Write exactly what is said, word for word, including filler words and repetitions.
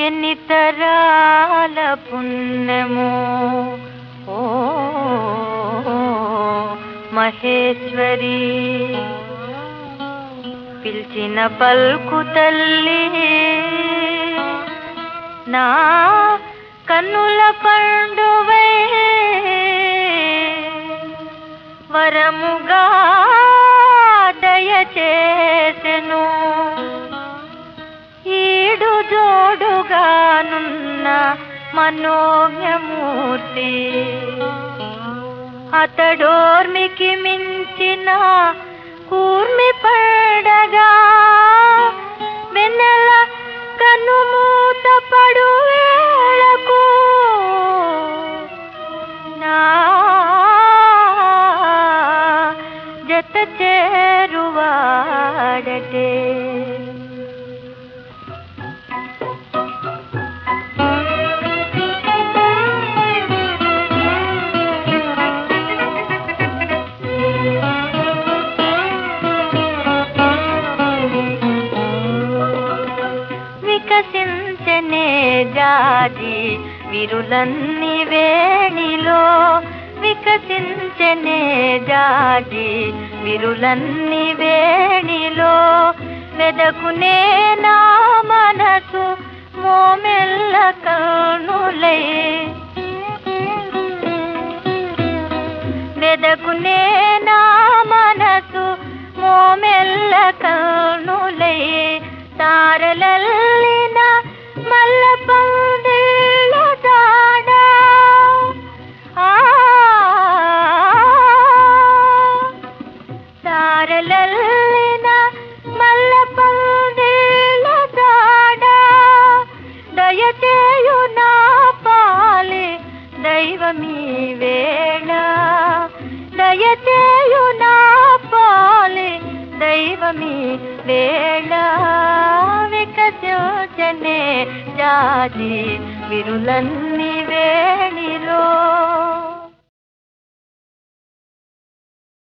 ఎన్ని తరాల పుణ్యమో ఓ మహేశ్వరి, పిలిచిన పల్కు తల్లి నా కన్నుల పండువై వరముగా దయచేసెను. ఈడు జోడుగానున్న మనోజ్ఞమూర్తి అతడోర్మికి మించిన కూర్మి పడగా వెన్నెల కనుమూత పడు వేళకు నా జత చేరువాడటే. వికసించనే జాజి విరులన్ని వేణిలో, వికసించనే జాజి విరులన్ని వేణిలో, వెదకునే నా మనసు మోమెల్ల కనులై, వెదకునే నా మనసు మోమెల్ల కనులై, తారలల్లిన మల్ల పందిళ్ళ జాడ తారలల్లిన మల్ల పందిళ్ళ జాడ, దయచేయు నా పాలి దైవమీ వేళ, దయచేయు నా పాలి దైవమీ వేళ. వికసించనే జాజి విరులన్ని వేణిలో.